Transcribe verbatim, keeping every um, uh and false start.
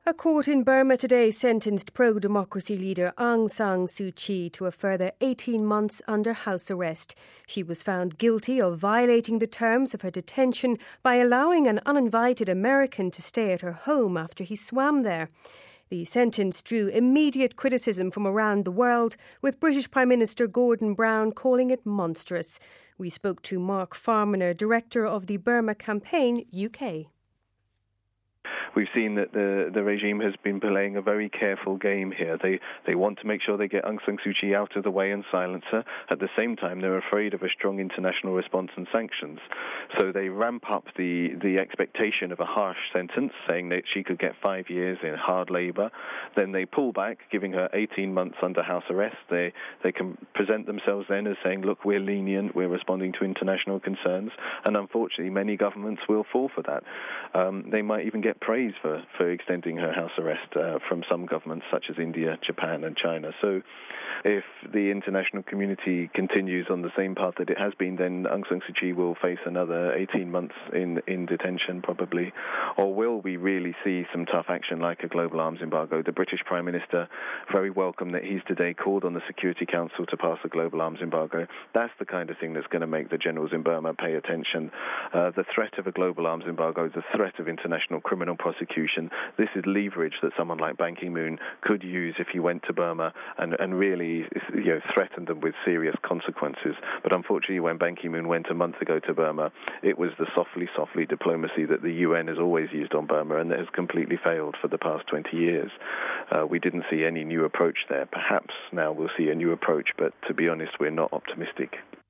A court in Burma today sentenced pro-democracy leader Aung San Suu Kyi to a further eighteen months under house arrest. She was found guilty of violating the terms of her detention by allowing an uninvited American to stay at her home after he swam there. The sentence drew immediate criticism from around the world, with British Prime Minister Gordon Brown calling it monstrous. We spoke to Mark Farmaner, Director of the Burma Campaign U K. We've seen that the, the regime has been playing a very careful game here. They they want to make sure they get Aung San Suu Kyi out of the way and silence her. At the same time, they're afraid of a strong international response and sanctions. So they ramp up the, the expectation of a harsh sentence, saying that she could get five years in hard labour. Then they pull back, giving her eighteen months under house arrest. They, they can present themselves then as saying, look, we're lenient, we're responding to international concerns. And unfortunately, many governments will fall for that. Um, they might even get praise For, for extending her house arrest uh, from some governments such as India, Japan and China. So if the international community continues on the same path that it has been, then Aung San Suu Kyi will face another eighteen months in, in detention probably. Or will we really see some tough action like a global arms embargo? The British Prime Minister, very welcome that he's today called on the Security Council to pass a global arms embargo. That's the kind of thing that's going to make the generals in Burma pay attention. Uh, the threat of a global arms embargo is the threat of international criminal prosecution. This is leverage that someone like Ban Ki-moon could use if he went to Burma and, and really you know, threatened them with serious consequences. But unfortunately, when Ban Ki-moon went a month ago to Burma, it was the softly, softly diplomacy that the U N has always used on Burma and that has completely failed for the past twenty years. Uh, we didn't see any new approach there. Perhaps now we'll see a new approach, but to be honest, we're not optimistic.